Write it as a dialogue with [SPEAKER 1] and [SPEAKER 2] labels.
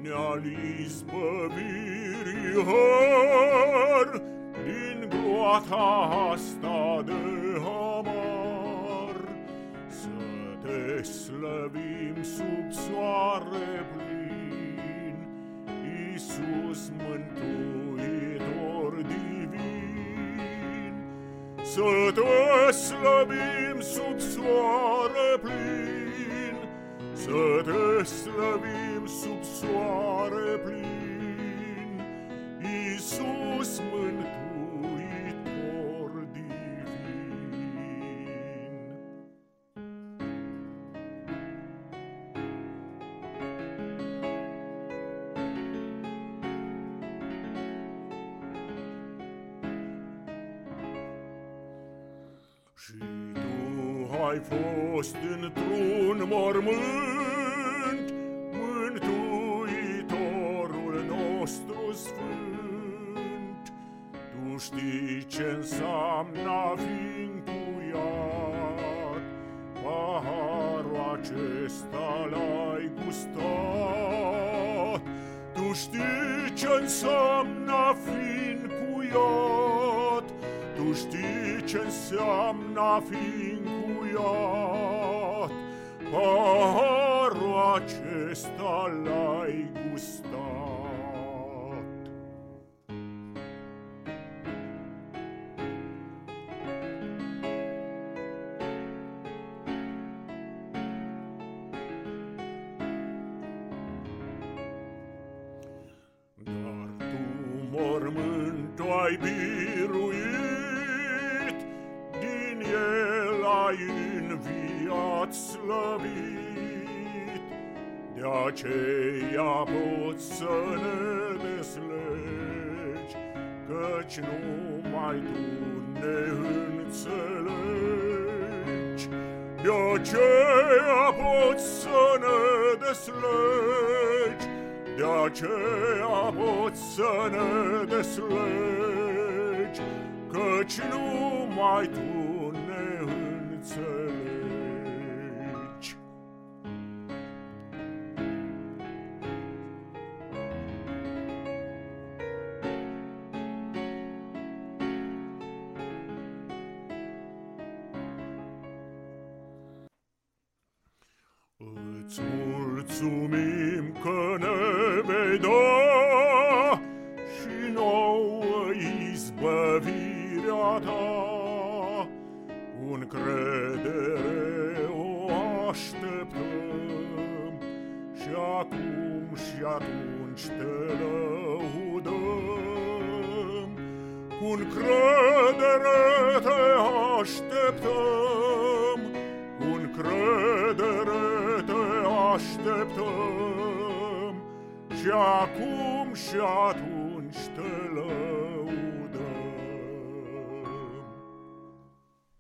[SPEAKER 1] al izbăvirii har, din groata asta de hamar. Să te slăvim sub soare plin, Iisus mântuitor divin. Să te slăvim sub soare plin, să te slăvim sub soare plin, Iisus mântuitor divin. Și tu ai fost într-un mormânt, Mântuitorul nostru sfânt. Tu știi ce înseamnă a fi încuiat, paharul acesta l-ai gustat. Tu știi ce înseamnă a fi încuiat, tu știi ce înseamnă a fi încuiat, paharul acesta l-ai gustat. Dar tu mormântul ai biruit, din el ai înviat slăvit. De aceea poți să ne deslegi, căci numai tu ne înțelegi. De aceea poți să ne deslegi, de aceea poți să ne deslegi, căci numai tu ne înțelegi. Îți mulțumim că ne vei da și nouă izbăvirea ta. Cu încredere o așteptăm și acum și atunci te lăudăm. Cu încredere te așteptăm, cu încredere te așteptăm și acum și atunci te lăudăm.